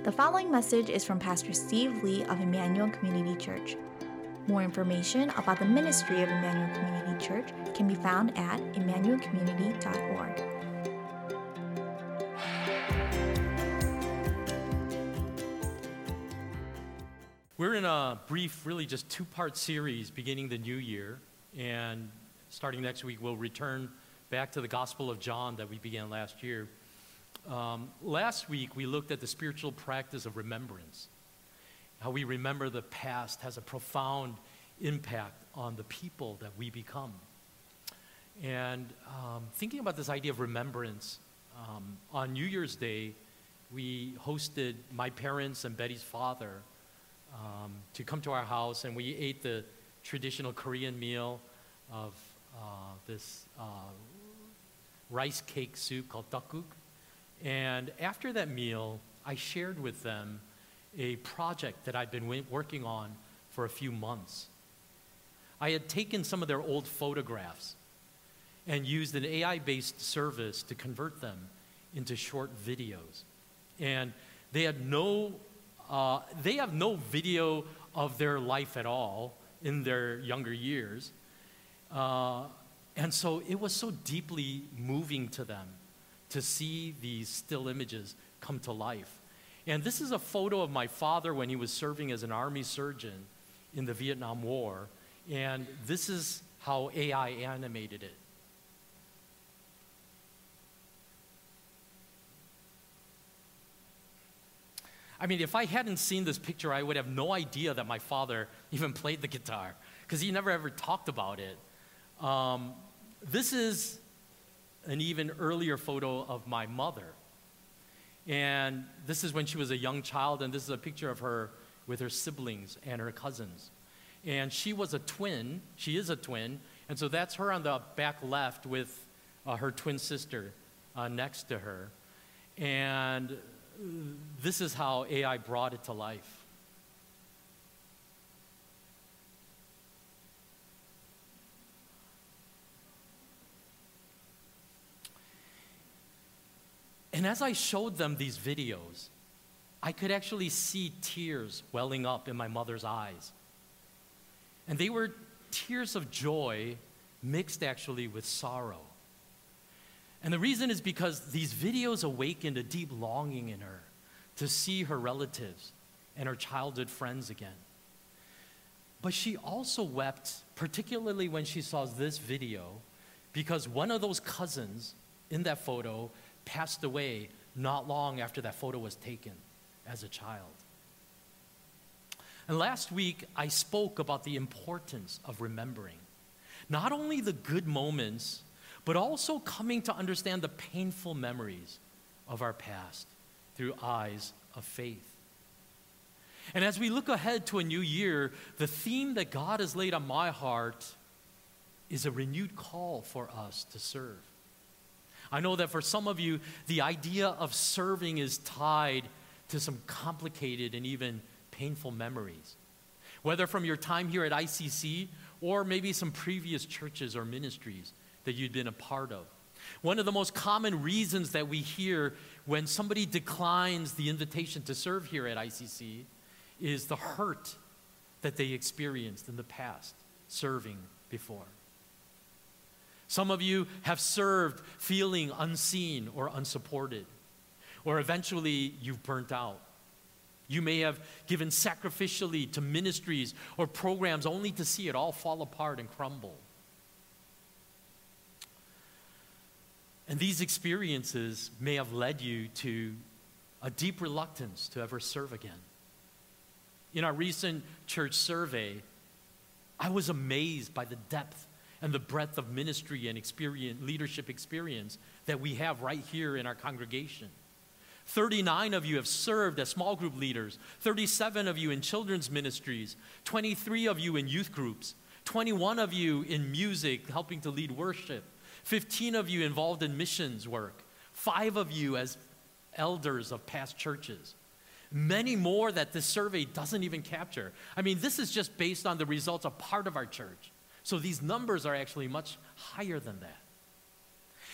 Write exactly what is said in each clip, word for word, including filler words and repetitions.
The following message is from Pastor Steve Lee of Emmanuel Community Church. More information about the ministry of Emmanuel Community Church can be found at emmanuel community dot org. We're in a brief, really just two-part series beginning the new year, and starting next week, we'll return back to the Gospel of John that we began last year. Um, last week, we looked at the spiritual practice of remembrance. How we remember the past has a profound impact on the people that we become. And um, thinking about this idea of remembrance, um, on New Year's Day, we hosted my parents and Betty's father um, to come to our house, and we ate the traditional Korean meal of uh, this uh, rice cake soup called tteokguk. And after that meal, I shared with them a project that I'd been w- working on for a few months. I had taken some of their old photographs and used an A I-based service to convert them into short videos. And they had no, uh, they have no video of their life at all in their younger years. Uh, and so it was so deeply moving to them to see these still images come to life. And this is a photo of my father when he was serving as an army surgeon in the Vietnam War. And this is how A I animated it. I mean, if I hadn't seen this picture, I would have no idea that my father even played the guitar, because he never ever talked about it. Um, this is an even earlier photo of my mother. And this is when she was a young child, and this is a picture of her with her siblings and her cousins. And she was a twin. She is a twin. And so that's her on the back left with uh, her twin sister uh, next to her. And this is how A I brought it to life. And as I showed them these videos, I could actually see tears welling up in my mother's eyes. And they were tears of joy mixed actually with sorrow. And the reason is because these videos awakened a deep longing in her to see her relatives and her childhood friends again. But she also wept, particularly when she saw this video, because one of those cousins in that photo passed away not long after that photo was taken as a child. And last week, I spoke about the importance of remembering not only the good moments, but also coming to understand the painful memories of our past through eyes of faith. And as we look ahead to a new year, the theme that God has laid on my heart is a renewed call for us to serve. I know that for some of you, the idea of serving is tied to some complicated and even painful memories, whether from your time here at I C C or maybe some previous churches or ministries that you'd been a part of. One of the most common reasons that we hear when somebody declines the invitation to serve here at I C C is the hurt that they experienced in the past serving before. Some of you have served feeling unseen or unsupported, or eventually you've burnt out. You may have given sacrificially to ministries or programs only to see it all fall apart and crumble. And these experiences may have led you to a deep reluctance to ever serve again. In our recent church survey, I was amazed by the depth and the breadth of ministry and experience, leadership experience that we have right here in our congregation. thirty-nine of you have served as small group leaders, thirty-seven of you in children's ministries, twenty-three of you in youth groups, twenty-one of you in music, helping to lead worship, fifteen of you involved in missions work, five of you as elders of past churches. Many more that this survey doesn't even capture. I mean, this is just based on the results of part of our church. So these numbers are actually much higher than that.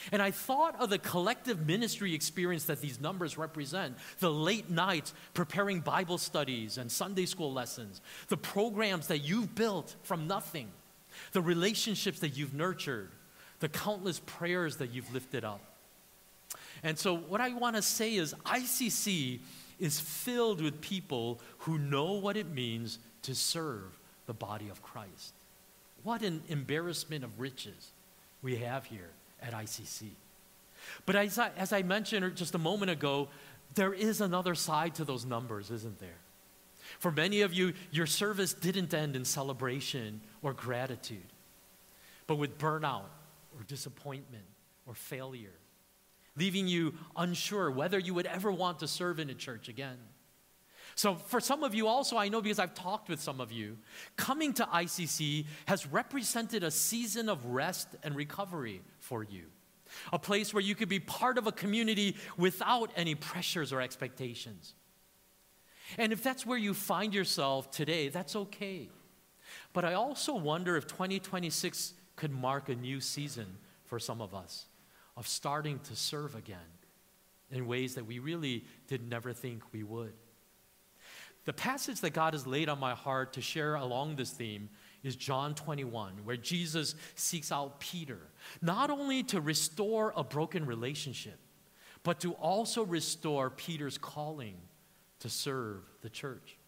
And I thought of the collective ministry experience that these numbers represent, the late nights preparing Bible studies and Sunday school lessons, the programs that you've built from nothing, the relationships that you've nurtured, the countless prayers that you've lifted up. And so what I want to say is I C C is filled with people who know what it means to serve the body of Christ. What an embarrassment of riches we have here at I C C. But as I, as I mentioned just a moment ago, there is another side to those numbers, isn't there? For many of you, your service didn't end in celebration or gratitude, but with burnout or disappointment or failure, leaving you unsure whether you would ever want to serve in a church again. So for some of you also, I know because I've talked with some of you, coming to I C C has represented a season of rest and recovery for you. A place where you could be part of a community without any pressures or expectations. And if that's where you find yourself today, that's okay. But I also wonder if twenty twenty-six could mark a new season for some of us of starting to serve again in ways that we really did never think we would. The passage that God has laid on my heart to share along this theme is John twenty-one, where Jesus seeks out Peter, not only to restore a broken relationship, but to also restore Peter's calling to serve the church.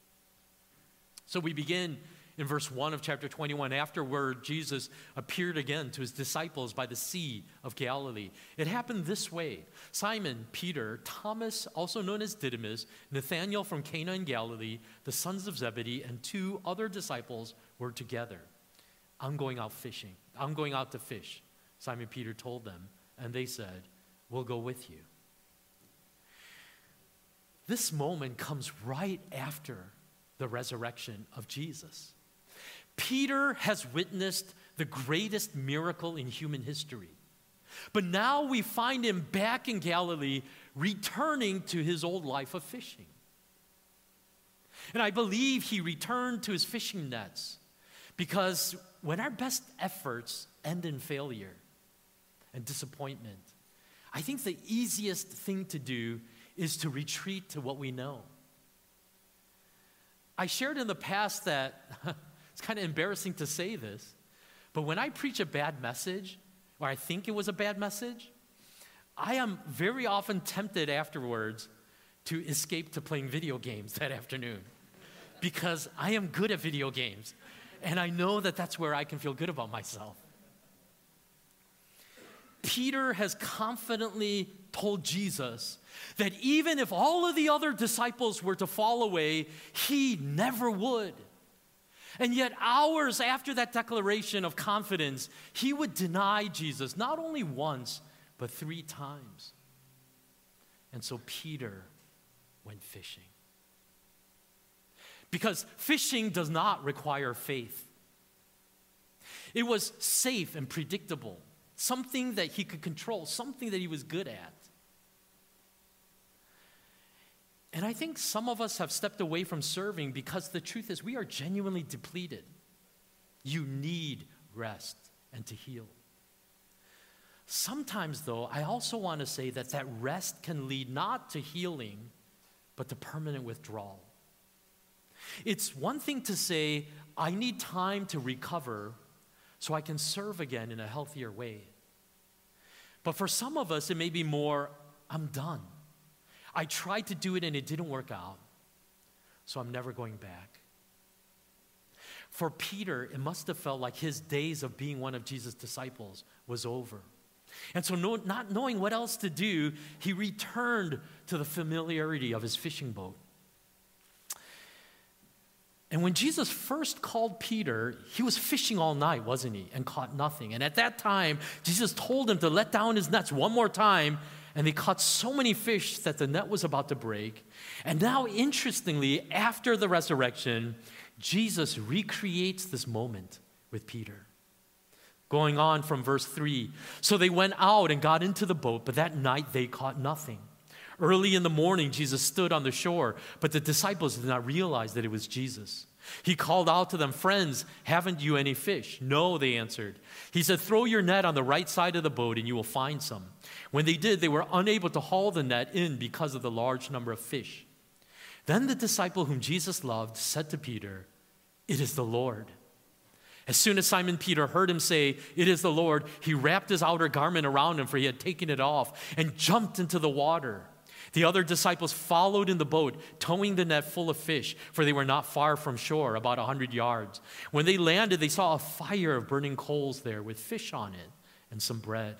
So we begin in verse one of chapter twenty-one, afterward Jesus appeared again to his disciples by the Sea of Galilee. It happened this way. Simon, Peter, Thomas, also known as Didymus, Nathanael from Cana in Galilee, the sons of Zebedee, and two other disciples were together. I'm going out fishing. I'm going out to fish, Simon Peter told them, and they said, we'll go with you. This moment comes right after the resurrection of Jesus. Peter has witnessed the greatest miracle in human history. But now we find him back in Galilee, returning to his old life of fishing. And I believe he returned to his fishing nets because when our best efforts end in failure and disappointment, I think the easiest thing to do is to retreat to what we know. I shared in the past that it's kind of embarrassing to say this, but when I preach a bad message, or I think it was a bad message, I am very often tempted afterwards to escape to playing video games that afternoon because I am good at video games, and I know that that's where I can feel good about myself. Peter has confidently told Jesus that even if all of the other disciples were to fall away, he never would. And yet hours after that declaration of confidence, he would deny Jesus not only once, but three times. And so Peter went fishing. Because fishing does not require faith. It was safe and predictable, something that he could control, something that he was good at. And I think some of us have stepped away from serving because the truth is we are genuinely depleted. You need rest and to heal. Sometimes, though, I also want to say that that rest can lead not to healing, but to permanent withdrawal. It's one thing to say, I need time to recover so I can serve again in a healthier way. But for some of us, it may be more, I'm done. I tried to do it and it didn't work out, so I'm never going back. For Peter, it must have felt like his days of being one of Jesus' disciples was over. And so no, not knowing what else to do, he returned to the familiarity of his fishing boat. And when Jesus first called Peter, he was fishing all night, wasn't he? And caught nothing. And at that time, Jesus told him to let down his nets one more time. And they caught so many fish that the net was about to break. And now, interestingly, after the resurrection, Jesus recreates this moment with Peter. Going on from verse three. So they went out and got into the boat, but that night they caught nothing. Early in the morning, Jesus stood on the shore, but the disciples did not realize that it was Jesus. He called out to them, "Friends, haven't you any fish?" "No," they answered. He said, "Throw your net on the right side of the boat and you will find some." When they did, they were unable to haul the net in because of the large number of fish. Then the disciple whom Jesus loved said to Peter, "It is the Lord." As soon as Simon Peter heard him say, "It is the Lord," he wrapped his outer garment around him, for he had taken it off, and jumped into the water. The other disciples followed in the boat, towing the net full of fish, for they were not far from shore, about a hundred yards. When they landed, they saw a fire of burning coals there with fish on it and some bread.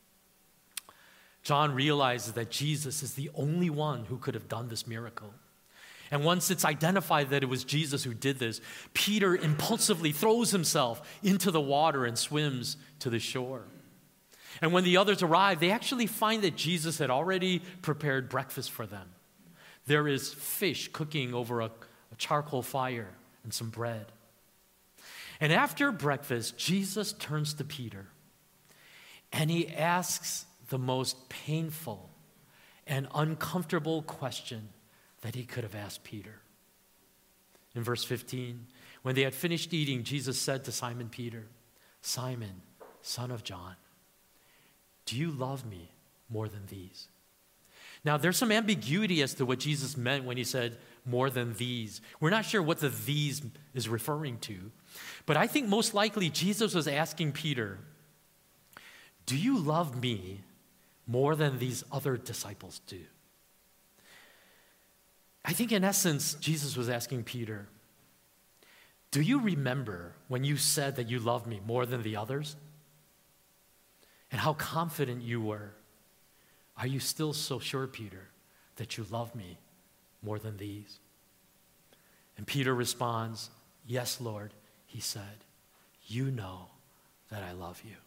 John realizes that Jesus is the only one who could have done this miracle. And once it's identified that it was Jesus who did this, Peter impulsively throws himself into the water and swims to the shore. And when the others arrive, they actually find that Jesus had already prepared breakfast for them. There is fish cooking over a, a charcoal fire and some bread. And after breakfast, Jesus turns to Peter and he asks the most painful and uncomfortable question that he could have asked Peter. In verse fifteen, when they had finished eating, Jesus said to Simon Peter, "Simon, son of John, do you love me more than these?" Now, there's some ambiguity as to what Jesus meant when he said more than these. We're not sure what the these is referring to, but I think most likely Jesus was asking Peter, do you love me more than these other disciples do? I think in essence, Jesus was asking Peter, do you remember when you said that you loved me more than the others? And how confident you were. Are you still so sure, Peter, that you love me more than these? And Peter responds, "Yes, Lord," he said, "you know that I love you."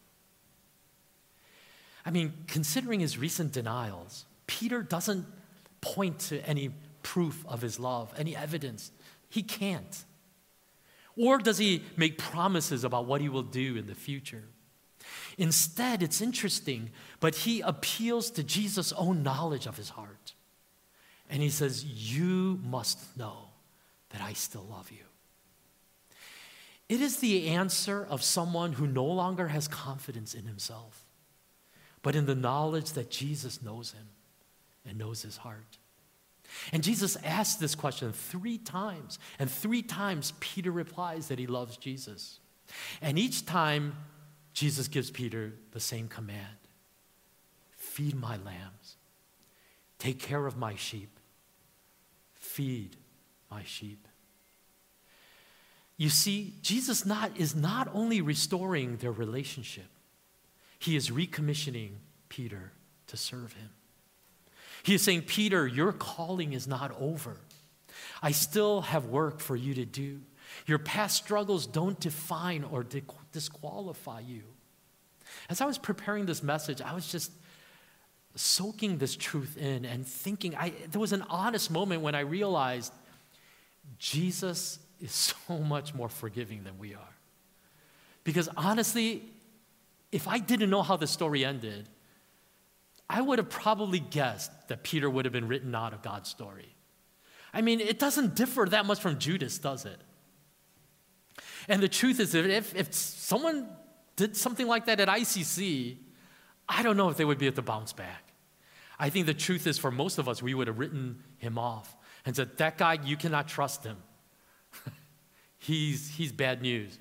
I mean, considering his recent denials, Peter doesn't point to any proof of his love, any evidence. He can't. Or does he make promises about what he will do in the future? Instead, it's interesting, but he appeals to Jesus' own knowledge of his heart. And he says, "You must know that I still love you." It is the answer of someone who no longer has confidence in himself, but in the knowledge that Jesus knows him and knows his heart. And Jesus asks this question three times, and three times Peter replies that he loves Jesus. And each time, Jesus gives Peter the same command: feed my lambs, take care of my sheep, feed my sheep. You see, Jesus not, is not only restoring their relationship, he is recommissioning Peter to serve him. He is saying, Peter, your calling is not over. I still have work for you to do. Your past struggles don't define or disqualify you. As I was preparing this message, I was just soaking this truth in and thinking, I, there was an honest moment when I realized Jesus is so much more forgiving than we are. Because honestly, if I didn't know how the story ended, I would have probably guessed that Peter would have been written out of God's story. I mean, it doesn't differ that much from Judas, does it? And the truth is, if, if someone did something like that at I C C, I don't know if they would be able to bounce back. I think the truth is, for most of us, we would have written him off and said, that guy, you cannot trust him. he's, he's bad news.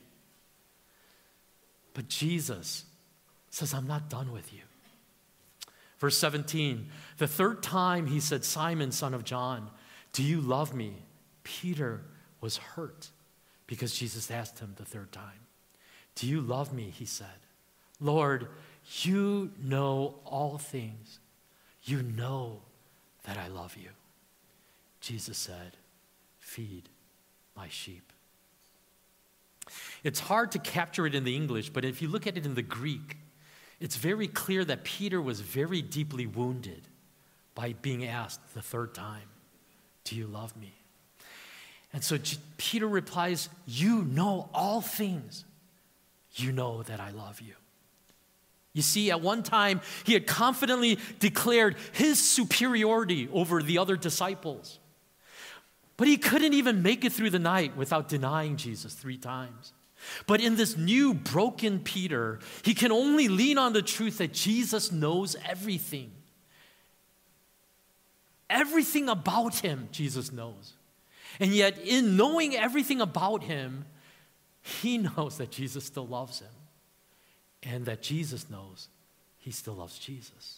But Jesus says, I'm not done with you. Verse seventeen, the third time he said, Simon, son of John, do you love me? Peter was hurt because Jesus asked him the third time. Do you love me? He said. Lord, you know all things. You know that I love you. Jesus said, feed my sheep. It's hard to capture it in the English, but if you look at it in the Greek, it's very clear that Peter was very deeply wounded by being asked the third time, do you love me? And so G- Peter replies, you know all things. You know that I love you. You see, at one time, he had confidently declared his superiority over the other disciples. But he couldn't even make it through the night without denying Jesus three times. But in this new broken Peter, he can only lean on the truth that Jesus knows everything. Everything about him, Jesus knows. And yet, in knowing everything about him, he knows that Jesus still loves him. And that Jesus knows he still loves Jesus.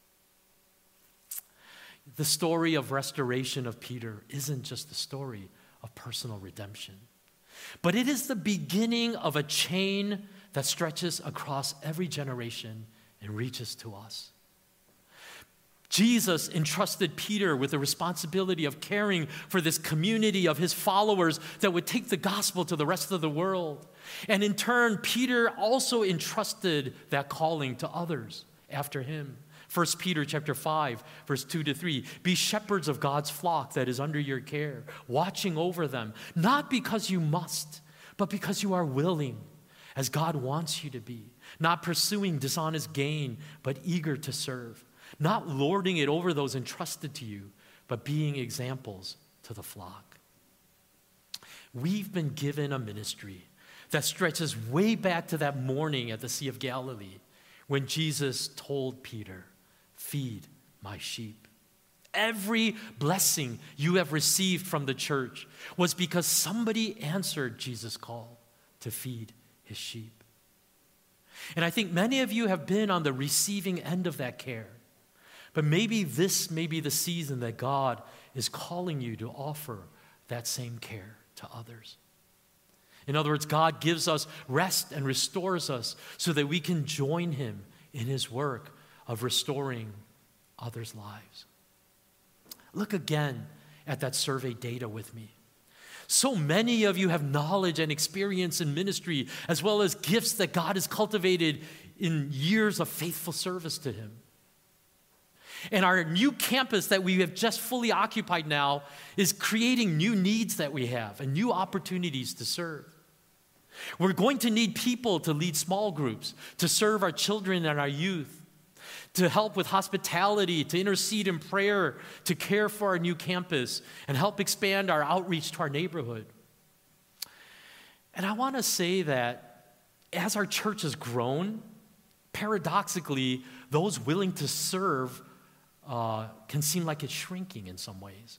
The story of restoration of Peter isn't just the story of personal redemption, but it is the beginning of a chain that stretches across every generation and reaches to us. Jesus entrusted Peter with the responsibility of caring for this community of his followers that would take the gospel to the rest of the world. And in turn, Peter also entrusted that calling to others after him. First Peter chapter five, verse two to three, be shepherds of God's flock that is under your care, watching over them, not because you must, but because you are willing, as God wants you to be, not pursuing dishonest gain, but eager to serve, not lording it over those entrusted to you, but being examples to the flock. We've been given a ministry that stretches way back to that morning at the Sea of Galilee when Jesus told Peter, feed my sheep. Every blessing you have received from the church was because somebody answered Jesus' call to feed his sheep. And I think many of you have been on the receiving end of that care. But maybe this may be the season that God is calling you to offer that same care to others. In other words, God gives us rest and restores us so that we can join him in his work of restoring others' lives. Look again at that survey data with me. So many of you have knowledge and experience in ministry, as well as gifts that God has cultivated in years of faithful service to him. And our new campus that we have just fully occupied now is creating new needs that we have and new opportunities to serve. We're going to need people to lead small groups, to serve our children and our youth, to help with hospitality, to intercede in prayer, to care for our new campus, and help expand our outreach to our neighborhood. And I want to say that as our church has grown, paradoxically, those willing to serve uh, can seem like it's shrinking in some ways.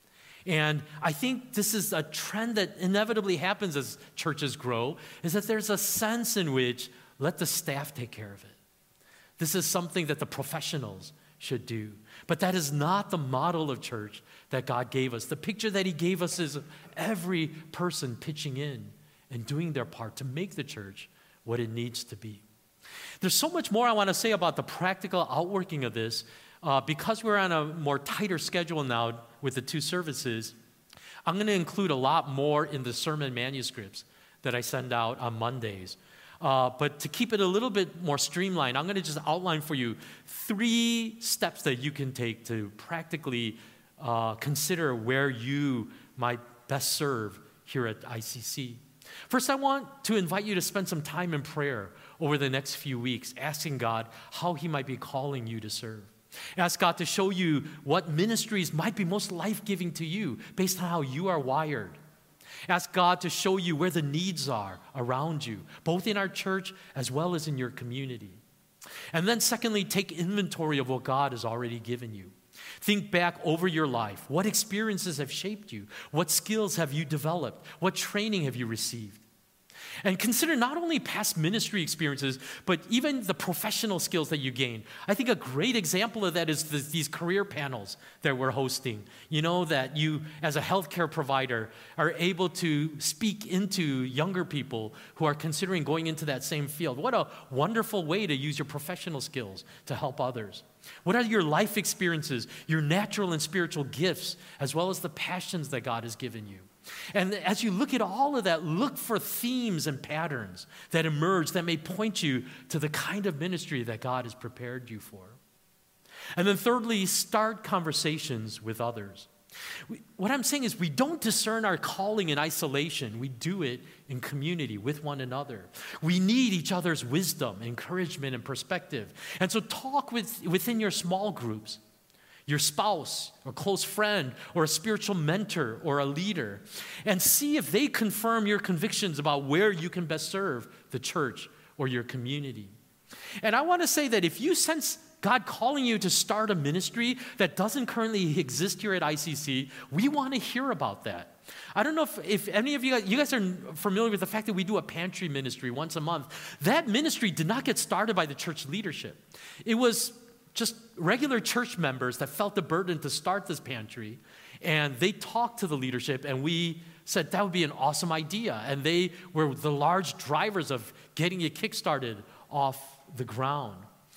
And I think this is a trend that inevitably happens as churches grow, is that there's a sense in which let the staff take care of it. This is something that the professionals should do. But that is not the model of church that God gave us. The picture that he gave us is every person pitching in and doing their part to make the church what it needs to be. There's so much more I want to say about the practical outworking of this. Uh, because we're on a more tighter schedule now with the two services, I'm going to include a lot more in the sermon manuscripts that I send out on Mondays. Uh, but to keep it a little bit more streamlined, I'm going to just outline for you three steps that you can take to practically uh, consider where you might best serve here at I C C. First, I want to invite you to spend some time in prayer over the next few weeks, asking God how he might be calling you to serve. Ask God to show you what ministries might be most life-giving to you based on how you are wired. Ask God to show you where the needs are around you, both in our church as well as in your community. And then secondly, take inventory of what God has already given you. Think back over your life. What experiences have shaped you? What skills have you developed? What training have you received? And consider not only past ministry experiences, but even the professional skills that you gain. I think a great example of that is the, these career panels that we're hosting. You know, that you, as a healthcare provider, are able to speak into younger people who are considering going into that same field. What a wonderful way to use your professional skills to help others. What are your life experiences, your natural and spiritual gifts, as well as the passions that God has given you? And as you look at all of that, look for themes and patterns that emerge that may point you to the kind of ministry that God has prepared you for. And then thirdly, start conversations with others. We, what I'm saying is we don't discern our calling in isolation. We do it in community with one another. We need each other's wisdom, encouragement, and perspective. And so talk with, within your small groups, your spouse, or close friend, or a spiritual mentor, or a leader, and see if they confirm your convictions about where you can best serve the church or your community. And I want to say that if you sense God calling you to start a ministry that doesn't currently exist here at I C C, we want to hear about that. I don't know if, if any of you guys, you guys are familiar with the fact that we do a pantry ministry once a month. That ministry did not get started by the church leadership. It was just regular church members that felt the burden to start this pantry, and they talked to the leadership, and we said that would be an awesome idea. And they were the large drivers of getting it kickstarted off the ground.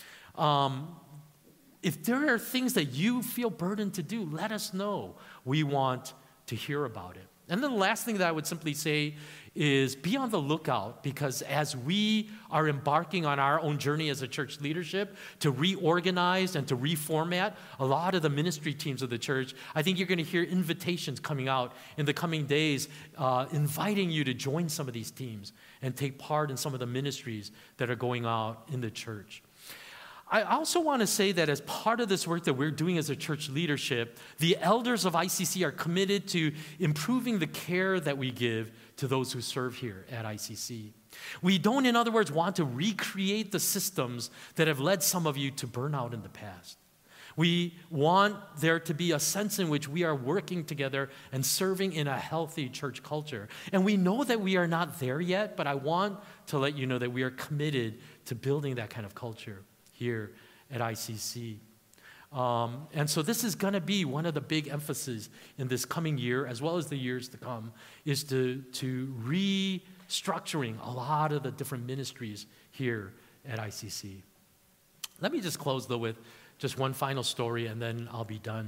Um, if there are things that you feel burdened to do, let us know. We want to hear about it. And then the last thing that I would simply say is be on the lookout, because as we are embarking on our own journey as a church leadership to reorganize and to reformat a lot of the ministry teams of the church, I think you're going to hear invitations coming out in the coming days, uh, inviting you to join some of these teams and take part in some of the ministries that are going out in the church. I also want to say that as part of this work that we're doing as a church leadership, the elders of I C C are committed to improving the care that we give to those who serve here at I C C. We don't, in other words, want to recreate the systems that have led some of you to burnout in the past. We want there to be a sense in which we are working together and serving in a healthy church culture. And we know that we are not there yet, but I want to let you know that we are committed to building that kind of culture here at I C C. Um, and so this is going to be one of the big emphases in this coming year, as well as the years to come, is to, to restructuring a lot of the different ministries here at I C C. Let me just close, though, with just one final story, and then I'll be done.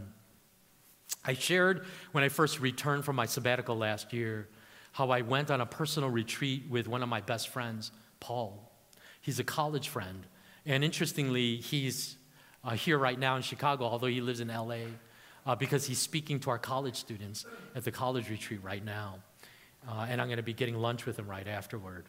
I shared when I first returned from my sabbatical last year how I went on a personal retreat with one of my best friends, Paul. He's a college friend. And interestingly, he's uh, here right now in Chicago, although he lives in L A, uh, because he's speaking to our college students at the college retreat right now. Uh, and I'm going to be getting lunch with him right afterward.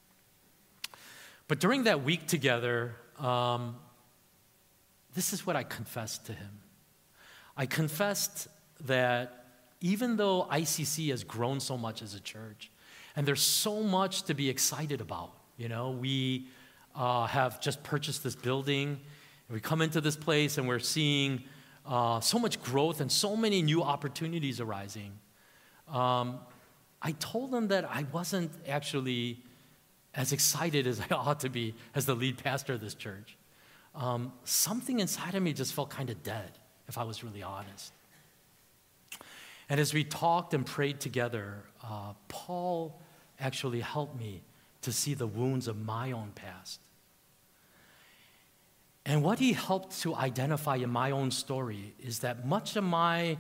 But during that week together, um, this is what I confessed to him. I confessed that even though I C C has grown so much as a church, and there's so much to be excited about, you know, we Uh, have just purchased this building. And we come into this place and we're seeing uh, so much growth and so many new opportunities arising. Um, I told them that I wasn't actually as excited as I ought to be as the lead pastor of this church. Um, something inside of me just felt kind of dead, if I was really honest. And as we talked and prayed together, uh, Paul actually helped me to see the wounds of my own past. And what he helped to identify in my own story is that much of my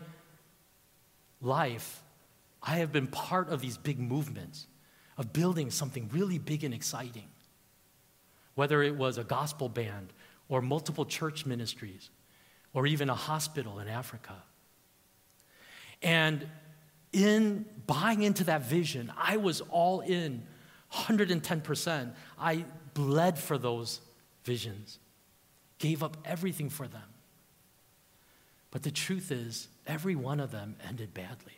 life, I have been part of these big movements of building something really big and exciting. Whether it was a gospel band or multiple church ministries or even a hospital in Africa. And in buying into that vision, I was all in, one hundred ten percent. I bled for those visions, gave up everything for them. But the truth is, every one of them ended badly.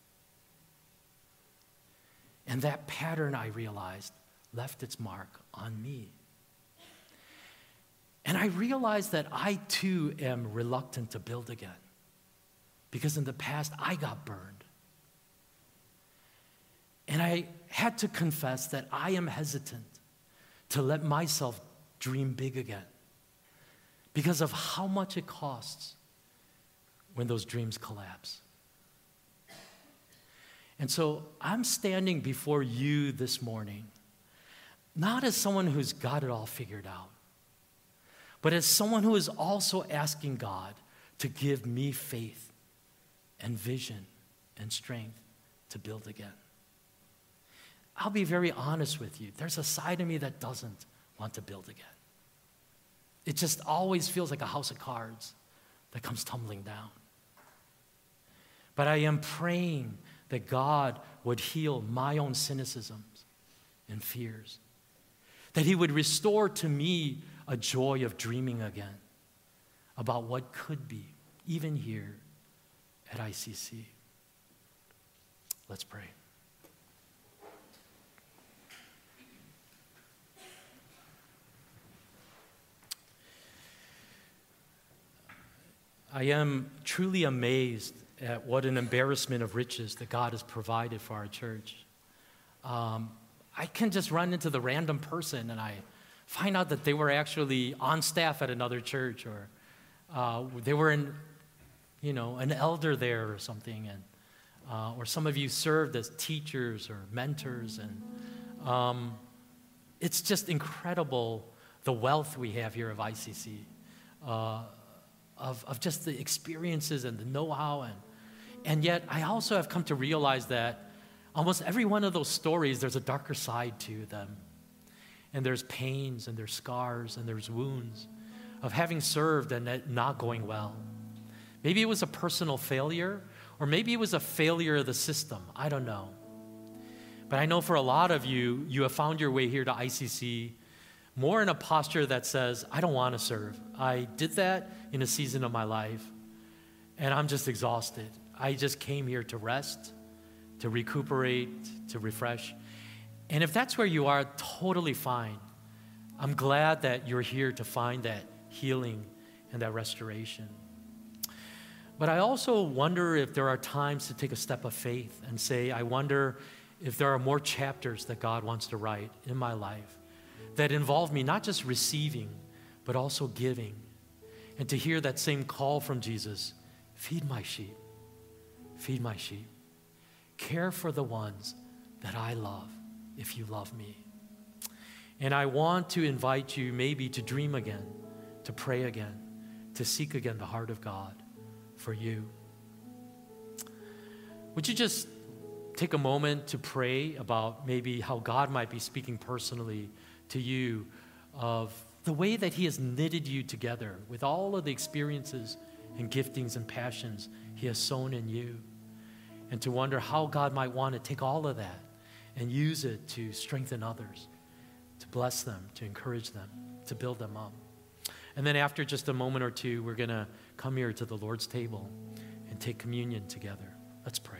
And that pattern, I realized, left its mark on me. And I realized that I too am reluctant to build again, because in the past I got burned. And I had to confess that I am hesitant to let myself dream big again because of how much it costs when those dreams collapse. And so I'm standing before you this morning, not as someone who's got it all figured out, but as someone who is also asking God to give me faith and vision and strength to build again. I'll be very honest with you. There's a side of me that doesn't want to build again. It just always feels like a house of cards that comes tumbling down. But I am praying that God would heal my own cynicisms and fears, that he would restore to me a joy of dreaming again about what could be, even here at I C C. Let's pray. I am truly amazed at what an embarrassment of riches that God has provided for our church. Um, I can just run into the random person and I find out that they were actually on staff at another church, or uh, they were in, you know, an elder there or something, and uh, or some of you served as teachers or mentors, and um, it's just incredible the wealth we have here of I C C. Uh, Of, of just the experiences and the know-how. And, and yet, I also have come to realize that almost every one of those stories, there's a darker side to them. And there's pains, and there's scars, and there's wounds of having served and it not going well. Maybe it was a personal failure, or maybe it was a failure of the system. I don't know. But I know for a lot of you, you have found your way here to I C C more in a posture that says, I don't want to serve. I did that in a season of my life, and I'm just exhausted. I just came here to rest, to recuperate, to refresh. And if that's where you are, totally fine. I'm glad that you're here to find that healing and that restoration. But I also wonder if there are times to take a step of faith and say, I wonder if there are more chapters that God wants to write in my life that involve me not just receiving, but also giving. And to hear that same call from Jesus, feed my sheep, feed my sheep. Care for the ones that I love, if you love me. And I want to invite you maybe to dream again, to pray again, to seek again the heart of God for you. Would you just take a moment to pray about maybe how God might be speaking personally to you of the way that he has knitted you together with all of the experiences and giftings and passions he has sown in you, and to wonder how God might want to take all of that and use it to strengthen others, to bless them, to encourage them, to build them up. And then after just a moment or two, we're going to come here to the Lord's table and take communion together. Let's pray.